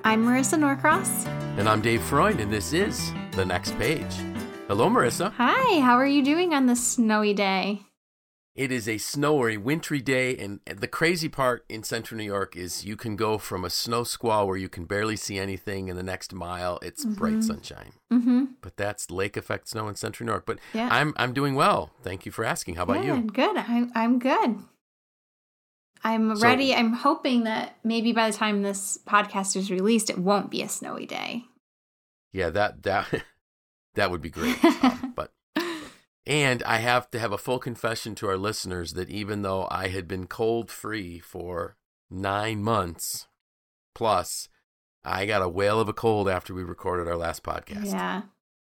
I'm Marissa Norcross. And I'm Dave Freund, and this is The Next Page. Hello, Marissa. Hi, how are you doing on this snowy day? It is a snowy, wintry day, and the crazy part in central New York is you can go from a snow squall where you can barely see anything, and the next mile it's bright sunshine. But that's lake effect snow in central New York. But yeah. I'm doing well. Thank you for asking. How about you? Good. I'm good. I'm ready. I'm hoping that maybe by the time this podcast is released, it won't be a snowy day. Yeah, that would be great. And I have to have a full confession to our listeners that even though I had been cold-free for 9 months plus, I got a whale of a cold after we recorded our last podcast. Yeah.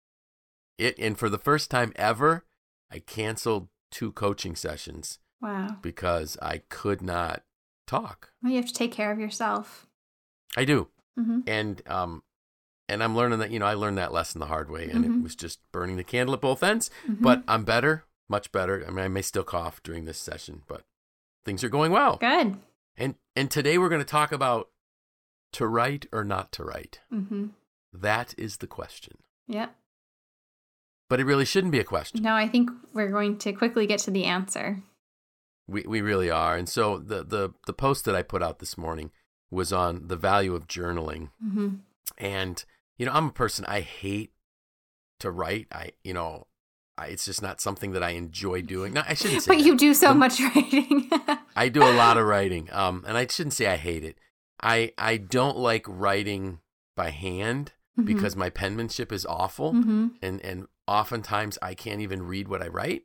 And for the first time ever, I canceled 2 coaching sessions. Wow. Because I could not talk. Well, you have to take care of yourself. I do. Mm-hmm. And I'm learning that, I learned that lesson the hard way, and it was just burning the candle at both ends. But I'm better, much better. I mean, I may still cough during this session, but things are going well. Good. And today we're going to talk about to write or not to write. That is the question. Yep. But it really shouldn't be a question. No, I think we're going to quickly get to the answer. We really are. And so the post that I put out this morning was on the value of journaling. And I'm a person, I hate to write. It's just not something that I enjoy doing. No, I shouldn't say But you do so much writing. I do a lot of writing. And I shouldn't say I hate it. I don't like writing by hand because my penmanship is awful. And oftentimes I can't even read what I write.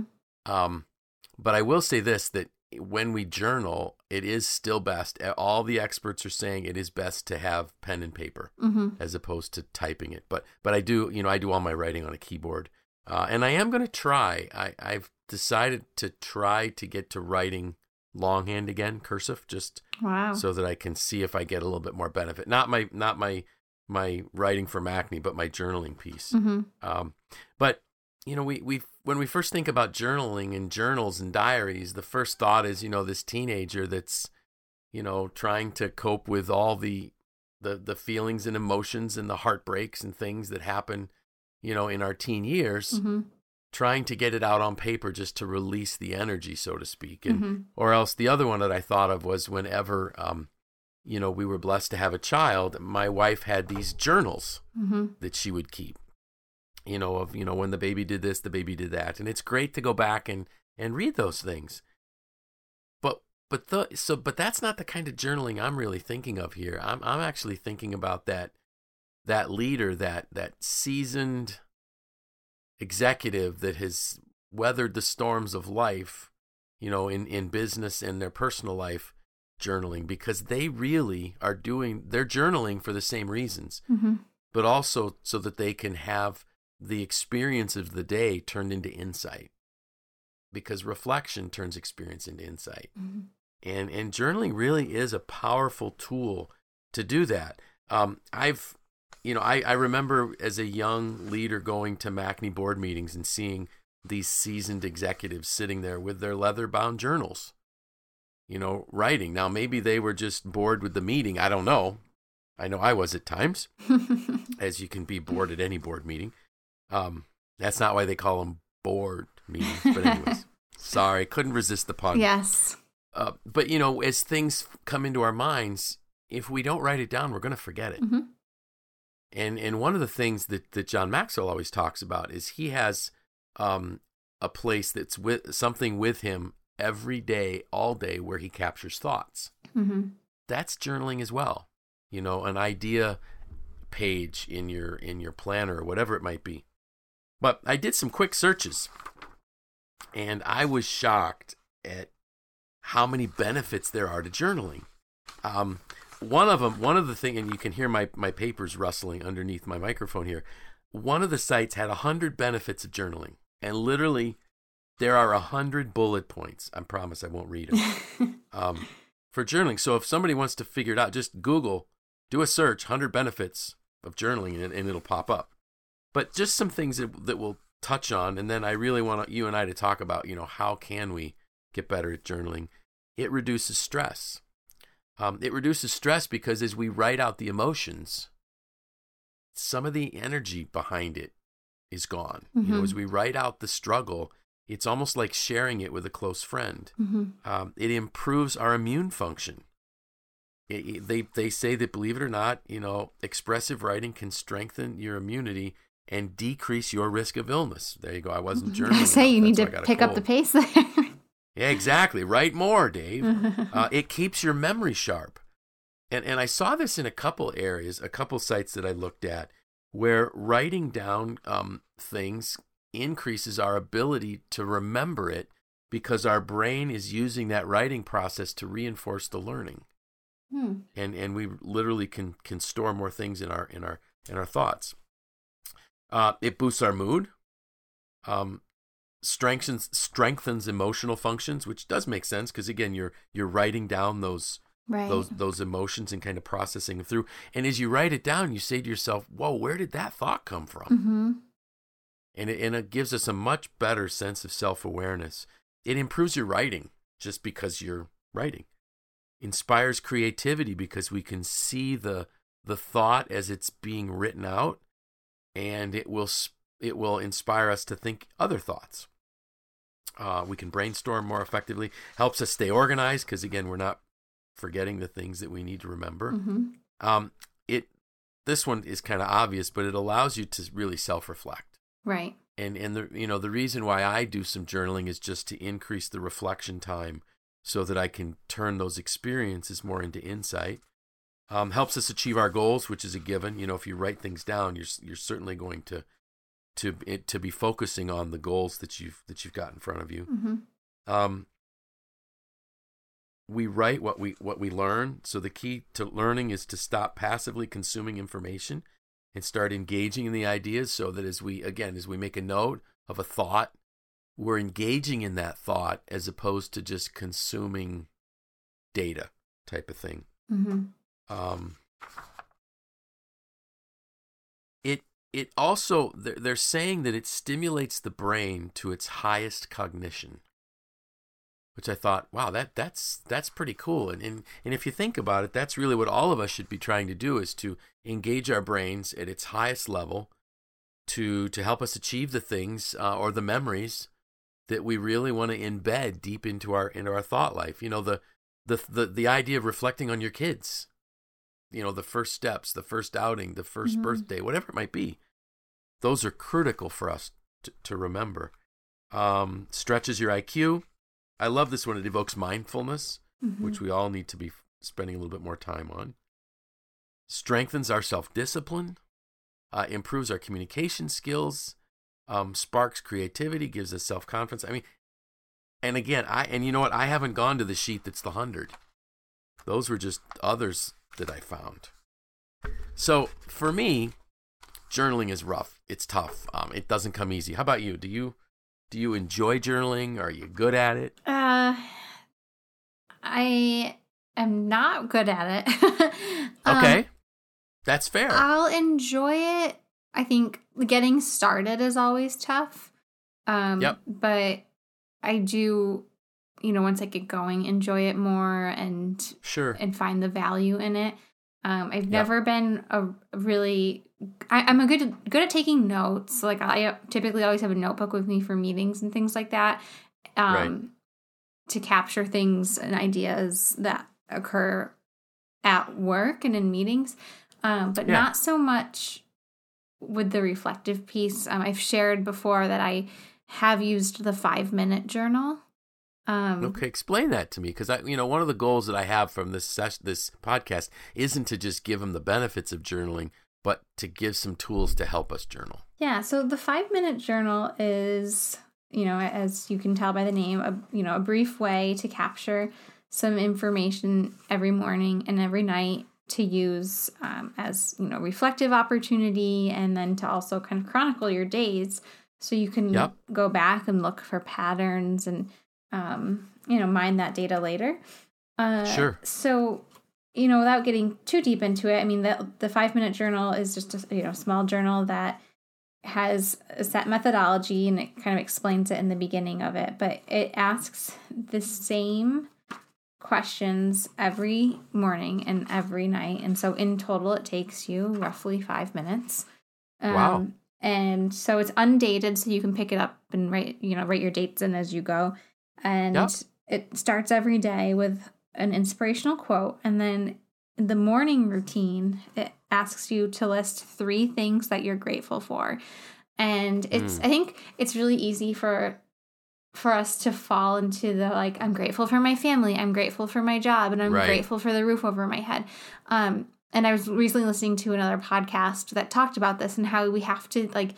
But I will say this, that when we journal, it is still best. All the experts are saying it is best to have pen and paper as opposed to typing it. But I do, I do all my writing on a keyboard. And I am going to try. I've decided to try to get to writing longhand again, cursive, just so that I can see if I get a little bit more benefit. Not my writing from Acne, but my journaling piece. But when we first think about journaling and journals and diaries, the first thought is, this teenager that's, trying to cope with all the feelings and emotions and the heartbreaks and things that happen, in our teen years, trying to get it out on paper just to release the energy, so to speak. And or else the other one that I thought of was whenever, we were blessed to have a child, my wife had these journals that she would keep. When the baby did this, the baby did that. And it's great to go back and read those things. But that's not the kind of journaling I'm really thinking of here. I'm actually thinking about that leader, that seasoned executive that has weathered the storms of life, in business and their personal life, journaling, because they really are they're journaling for the same reasons, but also so that they can have the experience of the day turned into insight, because reflection turns experience into insight. And journaling really is a powerful tool to do that. I remember as a young leader going to MACNY board meetings and seeing these seasoned executives sitting there with their leather-bound journals, writing. Now, maybe they were just bored with the meeting. I don't know. I know I was at times, as you can be bored at any board meeting. That's not why they call them board meetings. But anyways, sorry, couldn't resist the pun. Yes. But, as things come into our minds, if we don't write it down, we're going to forget it. And one of the things that John Maxwell always talks about is he has a place that's something with him every day, all day, where he captures thoughts. That's journaling as well. An idea page in your planner or whatever it might be. But I did some quick searches, and I was shocked at how many benefits there are to journaling. One of the things, and you can hear my papers rustling underneath my microphone here. One of the sites had 100 benefits of journaling, and literally there are 100 bullet points. I promise I won't read them for journaling. So if somebody wants to figure it out, just Google, do a search, 100 benefits of journaling, and it'll pop up. But just some things that we'll touch on, and then I really want you and I to talk about, how can we get better at journaling? It reduces stress. It reduces stress because as we write out the emotions, some of the energy behind it is gone. Mm-hmm. As we write out the struggle, it's almost like sharing it with a close friend. Mm-hmm. It improves our immune function. They say that, believe it or not, expressive writing can strengthen your immunity and decrease your risk of illness. There you go. I wasn't journaling. I say you need to pick up the pace there. Yeah, exactly. Write more, Dave. It keeps your memory sharp. And I saw this in a couple areas, a couple sites that I looked at, where writing down things increases our ability to remember it because our brain is using that writing process to reinforce the learning. And we literally can store more things in our thoughts. It boosts our mood. Strengthens emotional functions, which does make sense because again, you're writing down those emotions and kind of processing them through. And as you write it down, you say to yourself, "Whoa, where did that thought come from?" Mm-hmm. And it gives us a much better sense of self-awareness. It improves your writing just because you're writing. Inspires creativity because we can see the thought as it's being written out, and it will inspire us to think other thoughts. We can brainstorm more effectively. Helps us stay organized because, again, we're not forgetting the things that we need to remember. Mm-hmm. This one is kind of obvious, but it allows you to really self-reflect. Right. And the reason why I do some journaling is just to increase the reflection time so that I can turn those experiences more into insight. Helps us achieve our goals, which is a given. If you write things down, you're certainly going to be focusing on the goals that you've got in front of you. Mm-hmm. We write what we learn. So the key to learning is to stop passively consuming information and start engaging in the ideas. So that as we make a note of a thought, we're engaging in that thought as opposed to just consuming data type of thing. Mm-hmm. It also, they're saying that it stimulates the brain to its highest cognition, which I thought, wow, that's pretty cool. And if you think about it, that's really what all of us should be trying to do, is to engage our brains at its highest level to help us achieve the things or the memories that we really want to embed deep into our thought life. The idea of reflecting on your kids. The first steps, the first outing, the first Mm-hmm. birthday, whatever it might be. Those are critical for us to remember. Stretches your IQ. I love this one. It evokes mindfulness, Mm-hmm. which we all need to be spending a little bit more time on. Strengthens our self-discipline. Improves our communication skills. Sparks creativity, gives us self-confidence. I mean, and again, you know what? I haven't gone to the sheet that's the 100. Those were just others that I found. So for me, journaling is rough. It's tough. It doesn't come easy. How about you? Do you enjoy journaling? Are you good at it? I am not good at it. Okay. That's fair. I'll enjoy it. I think getting started is always tough. Yep. But I do, once I get going, enjoy it more and Sure. and find the value in it. I've never been I'm good at taking notes. Like I typically always have a notebook with me for meetings and things like that. Right. To capture things and ideas that occur at work and in meetings. But not so much with the reflective piece. I've shared before that I have used the 5-minute journal. Okay, explain that to me, because one of the goals that I have from this podcast isn't to just give them the benefits of journaling, but to give some tools to help us journal. Yeah, so the 5-minute journal is, as you can tell by the name, a brief way to capture some information every morning and every night to use as reflective opportunity, and then to also kind of chronicle your days, so you can go back and look for patterns and mine that data later. Sure. So, without getting too deep into it, I mean, the 5-minute journal is just a small journal that has a set methodology, and it kind of explains it in the beginning of it, but it asks the same questions every morning and every night. And so in total, it takes you roughly 5 minutes. Wow. And so it's undated, so you can pick it up and write your dates in as you go. And it starts every day with an inspirational quote. And then the morning routine, it asks you to list 3 things that you're grateful for. And I think it's really easy for us to fall into the, like, I'm grateful for my family, I'm grateful for my job, and I'm grateful for the roof over my head. And I was recently listening to another podcast that talked about this and how we have to, like,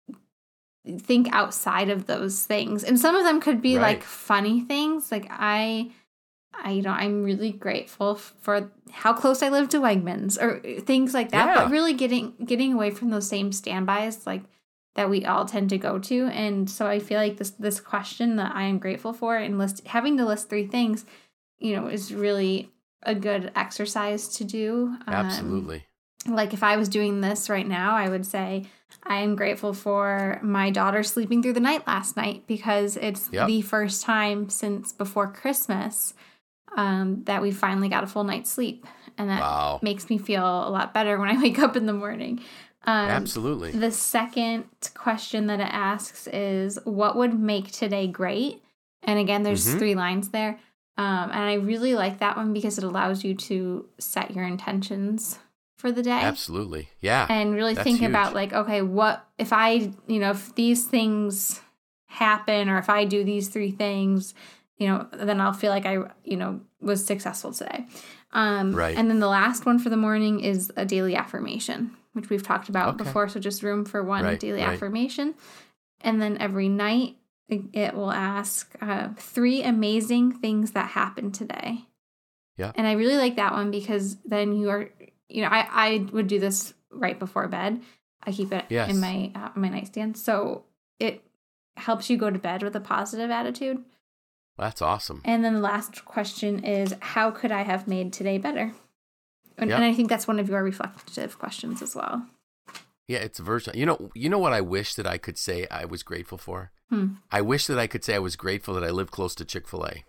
think outside of those things. And some of them could be like funny things. Like I'm really grateful for how close I live to Wegmans or things like that. But really getting away from those same standbys, like, that we all tend to go to. And so I feel like this question that I am grateful for and having to list 3 things, is really a good exercise to do. Absolutely. Like if I was doing this right now, I would say I am grateful for my daughter sleeping through the night last night because it's the first time since before Christmas that we finally got a full night's sleep. And that makes me feel a lot better when I wake up in the morning. Absolutely. The second question that it asks is, what would make today great? And again, there's 3 lines there. And I really like that one because it allows you to set your intentions for the day. Absolutely. Yeah. And really think about, like, okay, what if if these things happen or if I do these 3 things, then I'll feel like I, was successful today. And then the last one for the morning is a daily affirmation, which we've talked about before. So just room for one daily affirmation. And then every night it will ask 3 amazing things that happened today. Yeah. And I really like that one because then you are, I would do this right before bed. I keep it in my nightstand. So it helps you go to bed with a positive attitude. That's awesome. And then the last question is, how could I have made today better? And I think that's one of your reflective questions as well. Yeah, it's a version. You know what I wish that I could say I was grateful for? I wish that I could say I was grateful that I live close to Chick-fil-A.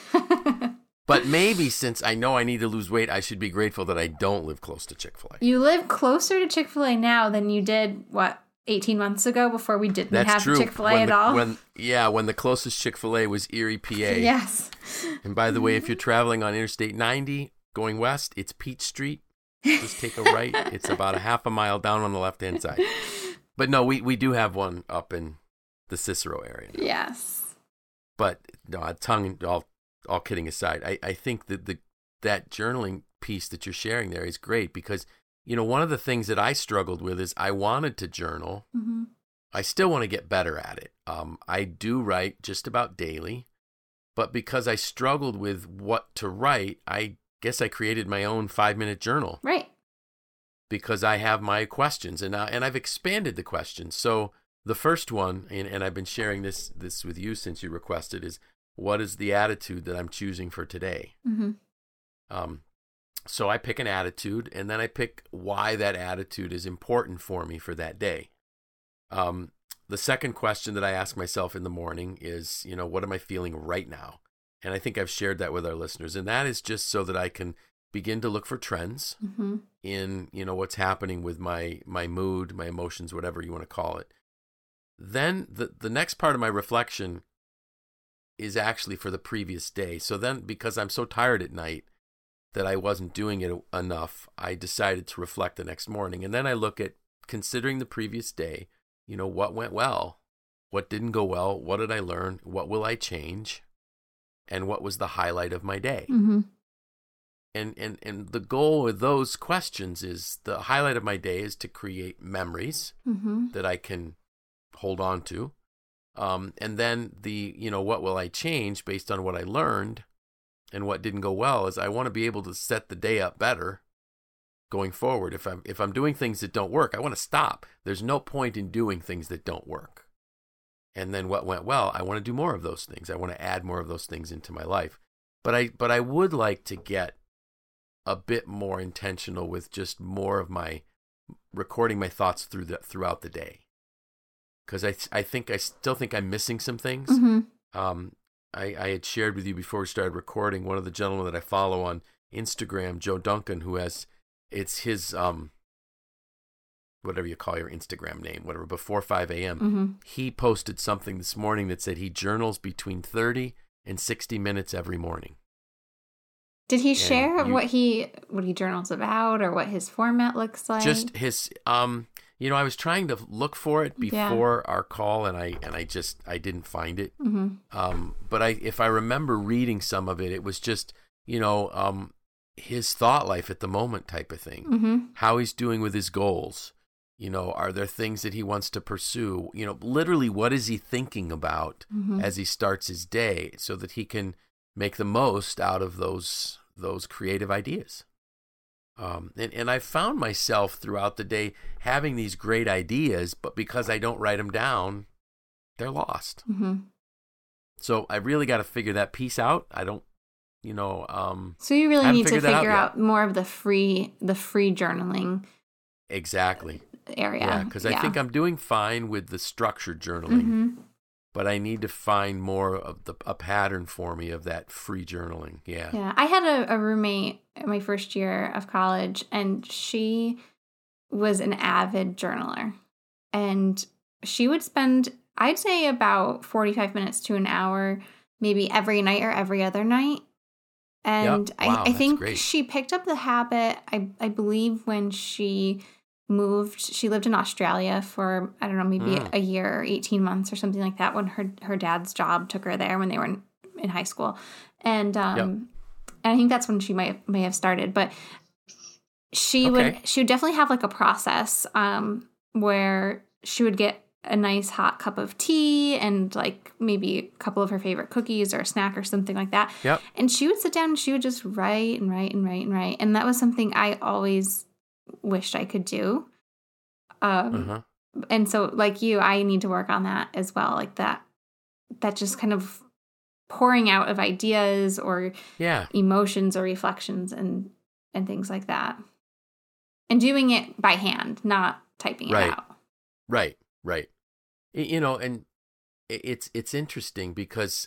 But maybe since I know I need to lose weight, I should be grateful that I don't live close to Chick-fil-A. You live closer to Chick-fil-A now than you did, 18 months ago before we didn't have Chick-fil-A at all? When the closest Chick-fil-A was Erie, PA. Yes. And by the way, if you're traveling on Interstate 90 going west, it's Peach Street. Just take a right. It's about a half a mile down on the left-hand side. But no, we do have one up in the Cicero area now. Yes. But no, all kidding aside, I think that that journaling piece that you're sharing there is great because, one of the things that I struggled with is I wanted to journal. Mm-hmm. I still want to get better at it. I do write just about daily, but because I struggled with what to write, I guess I created my own 5-minute journal. Right. Because I have my questions and I've expanded the questions. So the first one, and I've been sharing this with you since you requested, is what is the attitude that I'm choosing for today? Mm-hmm. So I pick an attitude, and then I pick why that attitude is important for me for that day. The second question that I ask myself in the morning is, what am I feeling right now? And I think I've shared that with our listeners, and that is just so that I can begin to look for trends in, what's happening with my mood, my emotions, whatever you want to call it. Then the next part of my reflection is actually for the previous day. So then, because I'm so tired at night that I wasn't doing it enough, I decided to reflect the next morning. And then I look at, considering the previous day, what went well, what didn't go well, what did I learn, what will I change, and what was the highlight of my day. Mm-hmm. And the goal with those questions is, the highlight of my day is to create memories that I can hold on to. And then what will I change based on what I learned and what didn't go well is I want to be able to set the day up better going forward. If I'm doing things that don't work, I want to stop. There's no point in doing things that don't work. And then what went well, I want to do more of those things. I want to add more of those things into my life. But I would like to get a bit more intentional with just more of my recording my thoughts throughout the day. Because I still think I'm missing some things. Mm-hmm. I had shared with you before we started recording, one of the gentlemen that I follow on Instagram, Joe Duncan, who has, it's his, whatever you call your Instagram name, whatever, before 5 a.m. Mm-hmm. He posted something this morning that said he journals between 30 and 60 minutes every morning. Did he share what he journals about or what his format looks like? Just his, I was trying to look for it before our call, and I didn't find it. Mm-hmm. But if I remember reading some of it, it was just, his thought life at the moment type of thing. Mm-hmm. How he's doing with his goals. Are there things that he wants to pursue? Literally, what is he thinking about mm-hmm. as he starts his day, so that he can make the most out of those creative ideas. And I found myself throughout the day having these great ideas, but because I don't write them down, they're lost. Mm-hmm. So I really got to figure that piece out. I don't, So you really need to figure out more of the free journaling. Exactly. Area. Yeah, because I think I'm doing fine with the structured journaling. Mm-hmm. But I need to find more of a pattern for me of that free journaling. Yeah. Yeah. I had a roommate in my first year of college, and she was an avid journaler. And she would spend, I'd say, about 45 minutes to an hour, maybe every night or every other night. And yep. Wow, I think great. she picked up the habit, I believe, when she moved. She lived in Australia for, I don't know, maybe a year or 18 months or something like that, when her dad's job took her there when they were in high school. And and I think that's when she may have started. But she would definitely have like a process where she would get a nice hot cup of tea and like maybe a couple of her favorite cookies or a snack or something like that. Yep. And she would sit down and she would just write and write and write and write. And that was something I always wished I could do. And so like you, I need to work on that as well. Like that just kind of pouring out of ideas or emotions or reflections and things like that. And doing it by hand, not typing it out. Right. And it's interesting because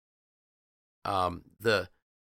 the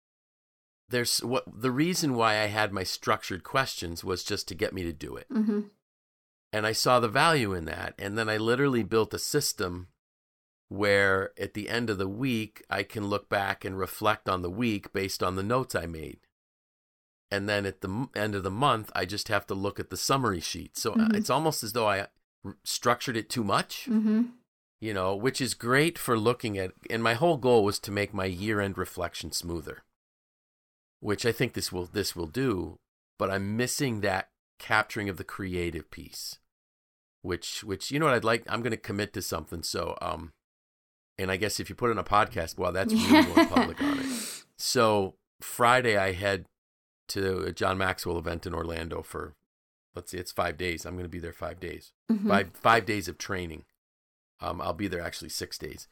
reason why I had my structured questions was just to get me to do it. Mm-hmm. And I saw the value in that. And then I literally built a system where at the end of the week, I can look back and reflect on the week based on the notes I made. And then at the end of the month, I just have to look at the summary sheet. So it's almost as though I structured it too much, which is great for looking at. And my whole goal was to make my year-end reflection smoother, which I think this will do. But I'm missing that capturing of the creative piece, which what I'd like. I'm going to commit to something. So, and I guess if you put it in a podcast, well, that's really going public on it. So Friday, I head to a John Maxwell event in Orlando for, let's see, it's 5 days. I'm going to be there 5 days. Mm-hmm. Five days of training. I'll be there actually 6 days.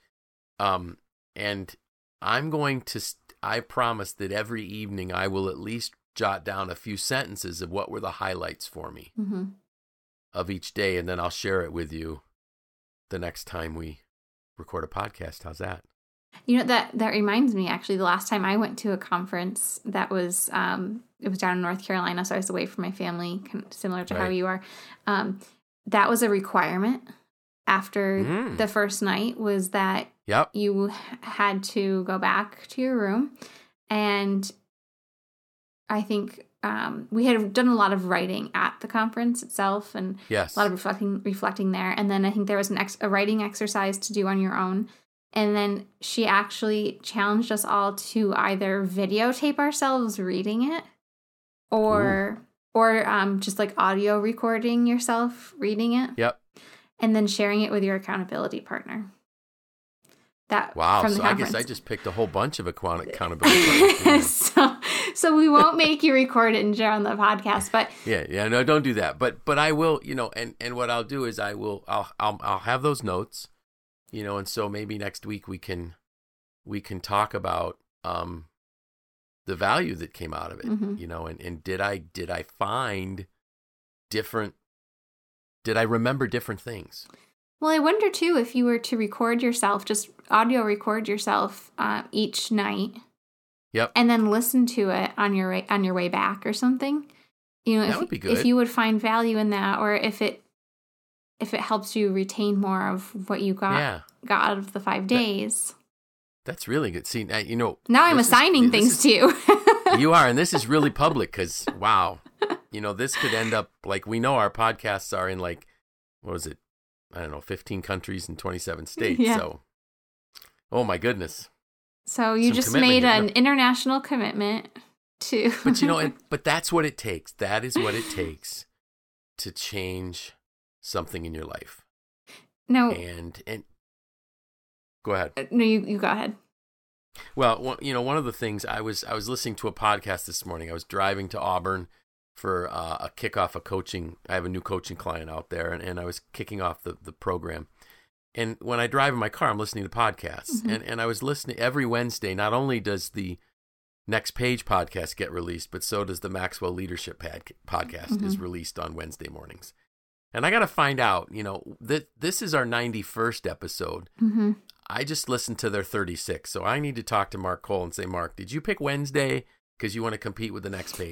And I'm going to, I promise that every evening I will at least jot down a few sentences of what were the highlights for me of each day. And then I'll share it with you the next time we record a podcast. How's that? That reminds me, actually, the last time I went to a conference that was, it was down in North Carolina, so I was away from my family, kind of similar to how you are. That was a requirement after the first night, was that you had to go back to your room. And I think we had done a lot of writing at the conference itself, and a lot of reflecting there. And then I think there was a writing exercise to do on your own. And then she actually challenged us all to either videotape ourselves reading it or just like audio recording yourself reading it. Yep. And then sharing it with your accountability partner. Wow. So I guess I just picked a whole bunch of accountability partners. So we won't make you record it and share on the podcast, but no, don't do that. But I will, and what I'll do is I'll have those notes. And so maybe next week we can talk about the value that came out of it, and did I find different, did I remember different things? Well, I wonder too if you were to record yourself, just audio record yourself each night. Yep. And then listen to it on your way back or something. That would be good. If you would find value in that, or if it helps you retain more of what you got out of the 5 days. That's really good. See, now I'm assigning things to you. You are, and this is really public because, wow, this could end up like, we know our podcasts are in like, what was it? I don't know, 15 countries and 27 states. Yeah. So, oh my goodness. So you just made an international commitment to. But but that's what it takes. That is what it takes to change something in your life. No. And go ahead. No, you go ahead. Well, one of the things I was listening to a podcast this morning. I was driving to Auburn for a kickoff of coaching. I have a new coaching client out there, and I was kicking off the program. And when I drive in my car, I'm listening to podcasts. Mm-hmm. And I was listening every Wednesday. Not only does the Next Page podcast get released, but so does the Maxwell Leadership podcast is released on Wednesday mornings. And I got to find out, this is our 91st episode. Mm-hmm. I just listened to their 36. So I need to talk to Mark Cole and say, Mark, did you pick Wednesday because you want to compete with the Next Page?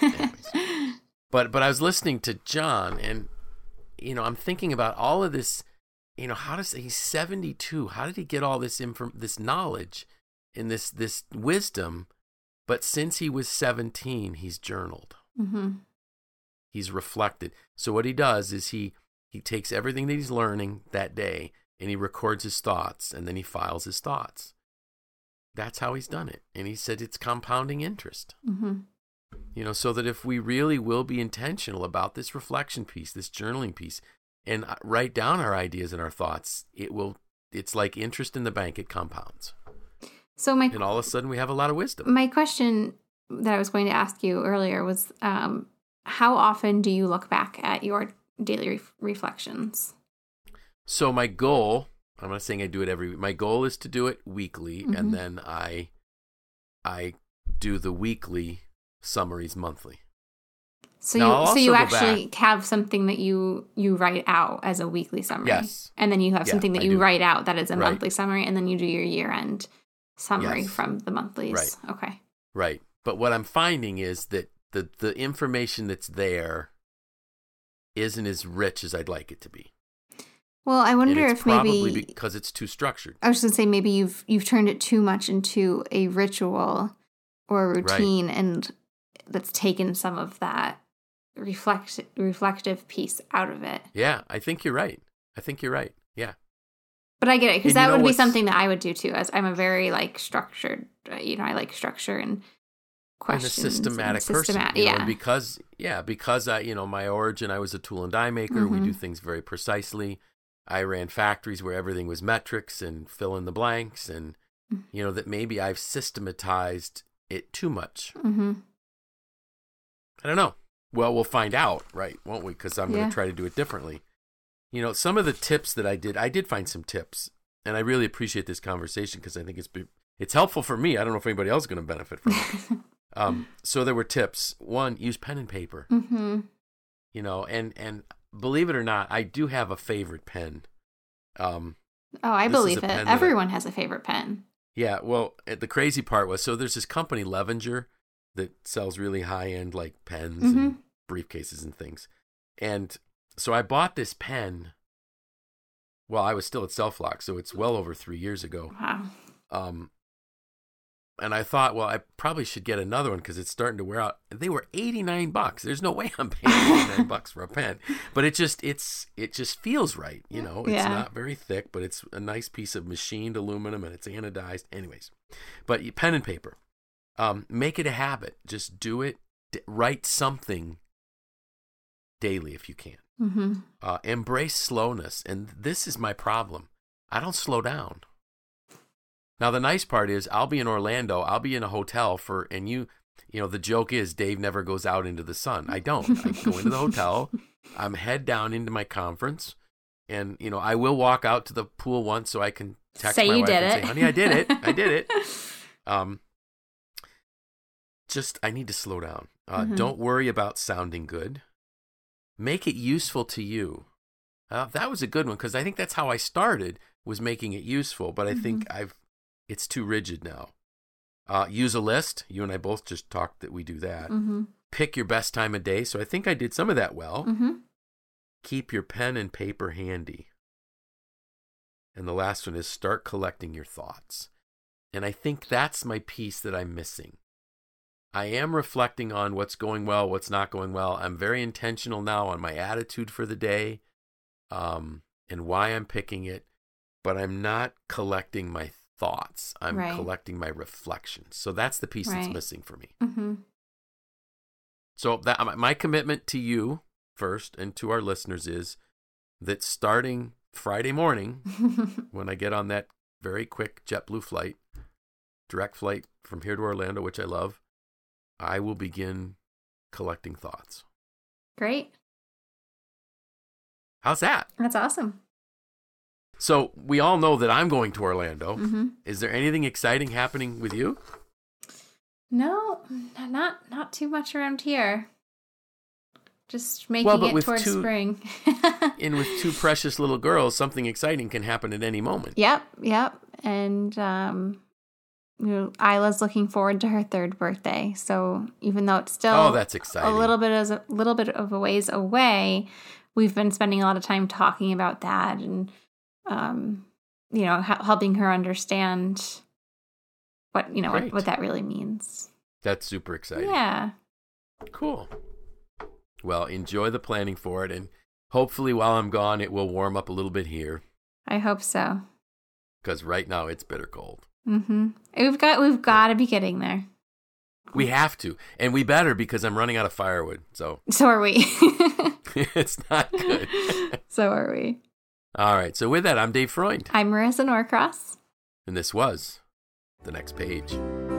But I was listening to John, and, I'm thinking about all of this. He's 72. How did he get all this this knowledge and this wisdom? But since he was 17, he's journaled. Mm-hmm. He's reflected. So what he does is he takes everything that he's learning that day and he records his thoughts, and then he files his thoughts. That's how he's done it. And he said it's compounding interest. Mm-hmm. So that if we really will be intentional about this reflection piece, this journaling piece, and write down our ideas and our thoughts, it's like interest in the bank. It compounds. And all of a sudden we have a lot of wisdom. My question that I was going to ask you earlier was, how often do you look back at your daily reflections? So my goal, I'm not saying I do it every week. My goal is to do it weekly, mm-hmm. and then I do the weekly summaries monthly. So you actually have something that you write out as a weekly summary. Yes. And then you have something that you write out that is a monthly summary, and then you do your year-end summary from the monthlies. Right. Okay. Right. But what I'm finding is that the information that's there isn't as rich as I'd like it to be. Well, I wonder if probably maybe because it's too structured. I was going to say maybe you've turned it too much into a ritual or a routine, and that's taken some of that reflective piece out of it. Yeah, I think you're right. Yeah. But I get it, because that would be something that I would do too, as I'm a very structured, I like structure and questions. And a systematic person. Yeah. Because I, my origin, I was a tool and die maker. Mm-hmm. We do things very precisely. I ran factories where everything was metrics and fill in the blanks, and, that maybe I've systematized it too much. Mm-hmm. I don't know. Well, we'll find out, right? Won't we? Because I'm going to try to do it differently. Some of the tips that I did find some tips, and I really appreciate this conversation because I think it's helpful for me. I don't know if anybody else is going to benefit from it. So there were tips. One, use pen and paper. Mm-hmm. And believe it or not, I do have a favorite pen. I believe it. Everyone has a favorite pen. Yeah. Well, the crazy part was, so there's this company, Levenger, that sells really high-end pens and briefcases and things. And so I bought this pen while I was still at SelfLock, so it's well over 3 years ago. Wow. And I thought, well, I probably should get another one because it's starting to wear out. They were $89. There's no way I'm paying $89 for a pen. But it just feels right, It's not very thick, but it's a nice piece of machined aluminum, and it's anodized. Anyways, but pen and paper. Make it a habit. Just do it. Write something daily if you can. Mm-hmm. Embrace slowness. And this is my problem. I don't slow down. Now, the nice part is I'll be in Orlando. I'll be in a hotel the joke is Dave never goes out into the sun. I don't. I go into the hotel. I'm head down into my conference. And, I will walk out to the pool once so I can text my wife and say, honey, I did it. I did it. I need to slow down. Don't worry about sounding good. Make it useful to you. That was a good one because I think that's how I started, was making it useful. But I think it's too rigid now. Use a list. You and I both just talked that we do that. Pick your best time of day. So I think I did some of that well. Keep your pen and paper handy. And the last one is start collecting your thoughts. And I think that's my piece that I'm missing. I am reflecting on what's going well, what's not going well. I'm very intentional now on my attitude for the day, and why I'm picking it, but I'm not collecting my thoughts. I'm collecting my reflections. So that's the piece that's missing for me. So that my commitment to you first and to our listeners is that starting Friday morning, when I get on that very quick JetBlue flight, direct flight from here to Orlando, which I love, I will begin collecting thoughts. Great. How's that? That's awesome. So we all know that I'm going to Orlando. Is there anything exciting happening with you? No, not too much around here. Just making it towards spring. And with two precious little girls, something exciting can happen at any moment. Yep. And Isla's looking forward to her 3rd birthday. So even though it's still that's exciting. a little bit of a ways away, we've been spending a lot of time talking about that and helping her understand what what that really means. That's super exciting. Yeah. Cool. Well, enjoy the planning for it, and hopefully while I'm gone, it will warm up a little bit here. I hope so. Because right now it's bitter cold. We've got to be getting there. We have to, and we better because I'm running out of firewood. So are we. It's not good. So are we. All right. So with that, I'm Dave Freund. I'm Marissa Norcross. And this was The Next Page.